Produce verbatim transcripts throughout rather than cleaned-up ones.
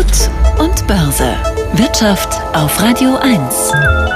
Gut und Börse. Wirtschaft auf Radio eins.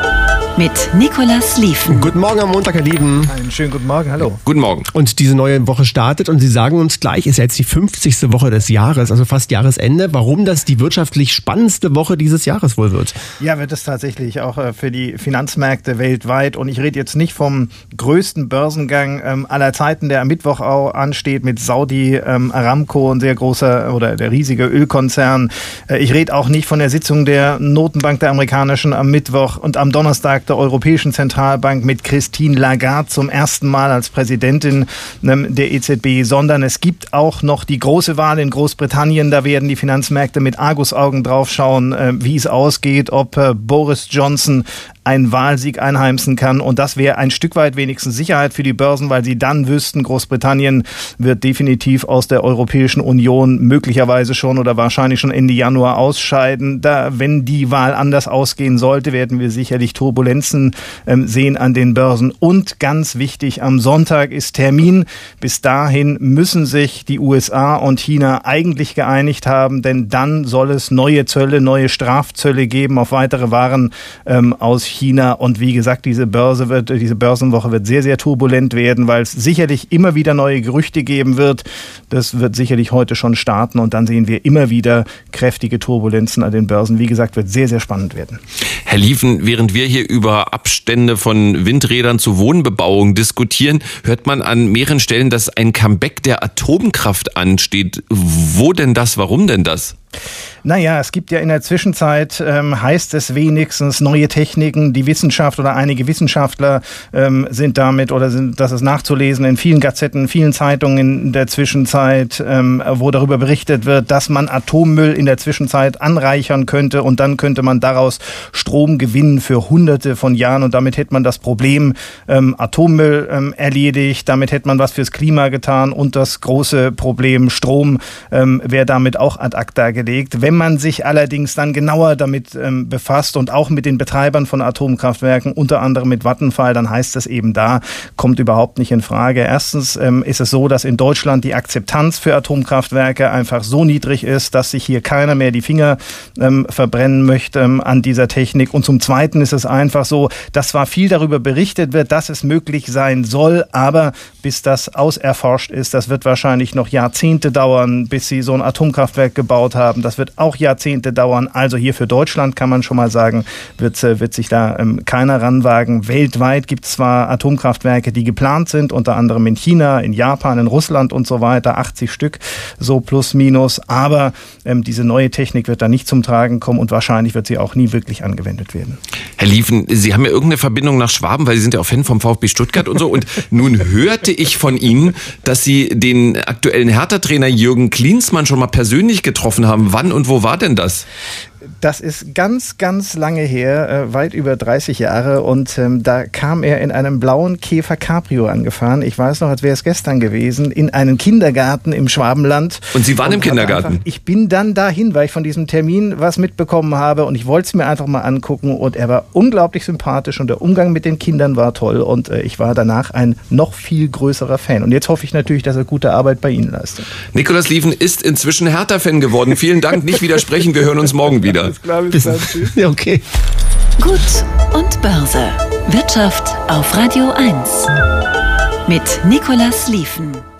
Mit Nicolas Lieven. Guten Morgen am Montag, Herr Lieven. Einen schönen guten Morgen, hallo. Guten Morgen. Und diese neue Woche startet und Sie sagen uns gleich, ist ja jetzt die fünfzigste Woche des Jahres, also fast Jahresende. Warum das die wirtschaftlich spannendste Woche dieses Jahres wohl wird? Ja, wird es tatsächlich auch für die Finanzmärkte weltweit. Und ich rede jetzt nicht vom größten Börsengang ähm, aller Zeiten, der am Mittwoch auch ansteht mit Saudi ähm, Aramco, ein sehr großer oder der riesige Ölkonzern. Äh, ich rede auch nicht von der Sitzung der Notenbank der amerikanischen am Mittwoch und am Donnerstag der Europäischen Zentralbank mit Christine Lagarde zum ersten Mal als Präsidentin ähm, der E Z B, sondern es gibt auch noch die große Wahl in Großbritannien. Da werden die Finanzmärkte mit Argusaugen draufschauen, äh, wie es ausgeht, ob äh, Boris Johnson einen Wahlsieg einheimsen kann. Und das wäre ein Stück weit wenigstens Sicherheit für die Börsen, weil sie dann wüssten, Großbritannien wird definitiv aus der Europäischen Union möglicherweise schon oder wahrscheinlich schon Ende Januar ausscheiden. Da, wenn die Wahl anders ausgehen sollte, werden wir sicherlich Turbulenzen ähm, sehen an den Börsen. Und ganz wichtig, am Sonntag ist Termin. Bis dahin müssen sich die U S A und China eigentlich geeinigt haben, denn dann soll es neue Zölle, neue Strafzölle geben auf weitere Waren ähm, aus China. Und wie gesagt, diese Börse wird, diese Börsenwoche wird sehr, sehr turbulent werden, weil es sicherlich immer wieder neue Gerüchte geben wird. Das wird sicherlich heute schon starten und dann sehen wir immer wieder kräftige Turbulenzen an den Börsen. Wie gesagt, wird sehr, sehr spannend werden. Herr Lieven, während wir hier über Abstände von Windrädern zu Wohnbebauung diskutieren, hört man an mehreren Stellen, dass ein Comeback der Atomkraft ansteht. Wo denn das? Warum denn das? Naja, es gibt ja in der Zwischenzeit, ähm, heißt es wenigstens, neue Techniken. Die Wissenschaft oder einige Wissenschaftler ähm, sind damit, oder sind, das ist nachzulesen in vielen Gazetten, vielen Zeitungen in der Zwischenzeit, ähm, wo darüber berichtet wird, dass man Atommüll in der Zwischenzeit anreichern könnte und dann könnte man daraus Strom gewinnen für hunderte von Jahren und damit hätte man das Problem ähm, Atommüll ähm, erledigt, damit hätte man was fürs Klima getan und das große Problem Strom ähm, wäre damit auch ad acta gelegt. Wenn man sich allerdings dann genauer damit ähm, befasst und auch mit den Betreibern von Atomkraftwerken, unter anderem mit Vattenfall, dann heißt es eben da, kommt überhaupt nicht in Frage. Erstens ähm, ist es so, dass in Deutschland die Akzeptanz für Atomkraftwerke einfach so niedrig ist, dass sich hier keiner mehr die Finger ähm, verbrennen möchte ähm, an dieser Technik. Und zum Zweiten ist es einfach so, dass zwar viel darüber berichtet wird, dass es möglich sein soll, aber bis das auserforscht ist, das wird wahrscheinlich noch Jahrzehnte dauern, bis sie so ein Atomkraftwerk gebaut haben. Das wird auch Jahrzehnte dauern. Also hier für Deutschland kann man schon mal sagen, wird, wird sich da ähm, keiner ranwagen. Weltweit gibt es zwar Atomkraftwerke, die geplant sind, unter anderem in China, in Japan, in Russland und so weiter, achtzig Stück, so plus minus. Aber ähm, diese neue Technik wird da nicht zum Tragen kommen und wahrscheinlich wird sie auch nie wirklich angewendet werden. Herr Lieven, Sie haben ja irgendeine Verbindung nach Schwaben, weil Sie sind ja auch Fan vom VfB Stuttgart und so. Und nun hörte ich von Ihnen, dass Sie den aktuellen Hertha-Trainer Jürgen Klinsmann schon mal persönlich getroffen haben. Wann und wo war denn das? Das ist ganz, ganz lange her, äh, weit über dreißig Jahre und ähm, da kam er in einem blauen Käfer Cabrio angefahren. Ich weiß noch, als wäre es gestern gewesen, in einen Kindergarten im Schwabenland. Und Sie waren und im Kindergarten? Einfach, ich bin dann dahin, weil ich von diesem Termin was mitbekommen habe und ich wollte es mir einfach mal angucken und er war unglaublich sympathisch und der Umgang mit den Kindern war toll und äh, ich war danach ein noch viel größerer Fan. Und jetzt hoffe ich natürlich, dass er gute Arbeit bei Ihnen leistet. Nicolas Lieven ist inzwischen Hertha-Fan geworden. Vielen Dank, nicht widersprechen, wir hören uns morgen wieder. Alles klar, bis dann. Tschüss. Ja, okay. Gut und Börse. Wirtschaft auf Radio eins. Mit Nicolas Lieven.